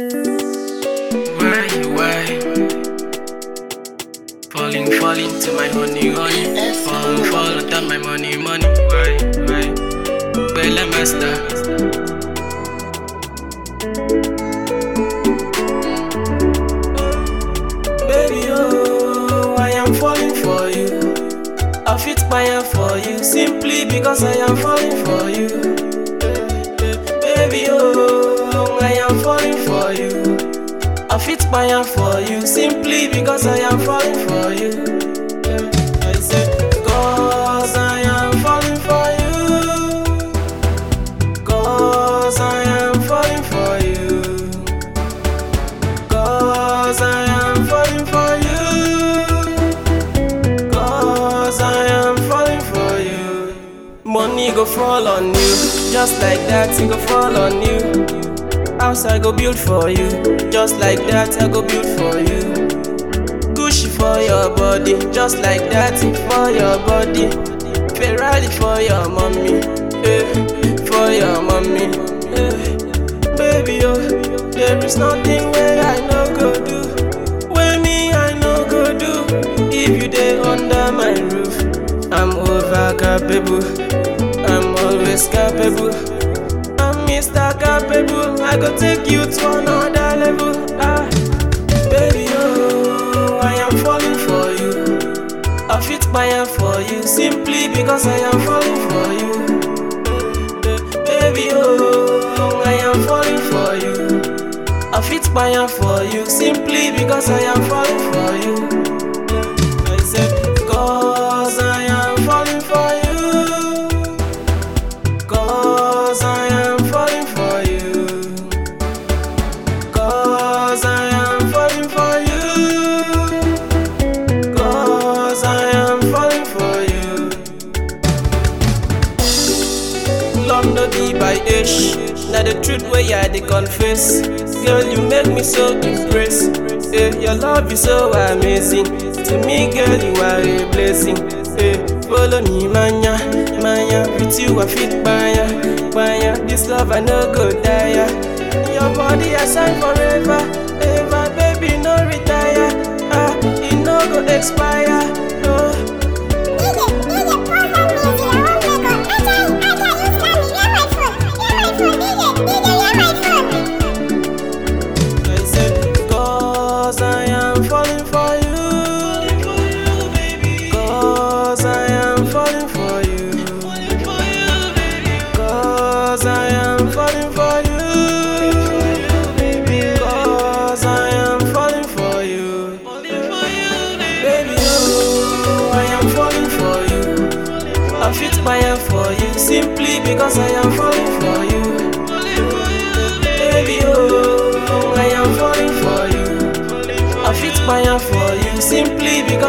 Why? Falling to my honey. Fall down my money. Why? Bella master. Baby, oh, I am falling for you. I fit fire for you simply because I am falling for you. Baby, oh, I am falling for you. I fit fire for you simply because I am falling for you. I said, cause I am falling for you. Cause I am falling for you. Cause I am falling for you. Cause I am falling for you. Money go fall on you, just like that it go fall on you. House I go build for you, just like that I go build for you. Gucci for your body, just like that for your body. Ferrari for your mommy, for your mommy. Baby, oh, there is nothing where I no go do. When me I no go do. If you dey under my roof, I'm over capable. I'm always capable. Mr. Capable, I go take you to another level. Baby, oh, I am falling for you. I fit fire for you simply because I am falling for you. Baby, oh, I am falling for you. I fit fire for you simply because I am falling for you. I said, cause I am falling for you. Cause I am falling for you. Cause I am falling for you. Cause I am falling for you. Love no be by age. Now the truth where you dey confess. Girl, you make me so impressed. Your love is so amazing. To me, girl, you are a blessing. Follow me, manya. With you I fit fire. This love I no go die. Your body I sign forever. Ever, baby, no retire. It no go expire. I said, cause I am falling for you. Cause I am falling for you. Cause I am falling for you. Cause I am falling for you. Baby, oh, I am falling for you. I fit fire for you simply because I am falling for you. Baby, oh, I am falling for you. I fit fire for you simply because